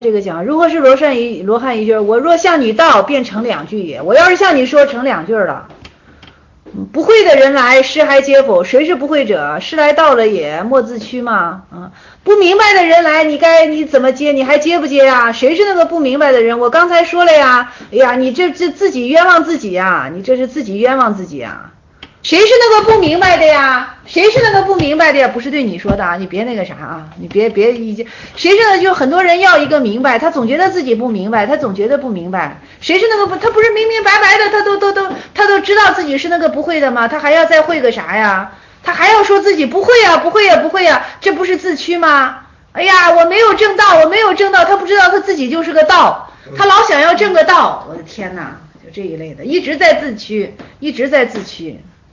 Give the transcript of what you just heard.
这个讲如何是罗汉一句，我若向你道，便成两句也。我要是向你说，成两句了。不会的人来，师还接否？谁是不会者？师来到了也，莫自屈嘛。不明白的人来，你怎么接？你还接不接呀？谁是那个不明白的人？我刚才说了呀。哎呀，你这自己冤枉自己呀！你这是自己冤枉自己呀！谁是那个不明白的呀？谁是那个不明白的呀？不是对你说的啊，你别那个啥啊，你别意见。谁是那就很多人要一个明白，他总觉得自己不明白，他总觉得不明白。谁是那个不？他不是明明白白的，他都知道自己是那个不会的吗？他还要再会个啥呀？他还要说自己不会呀，不会呀，不会呀，这不是自屈吗？哎呀，我没有正道，我没有正道，他不知道他自己就是个道，他老想要正个道。我的天哪，就这一类的，一直在自屈，一直在自屈。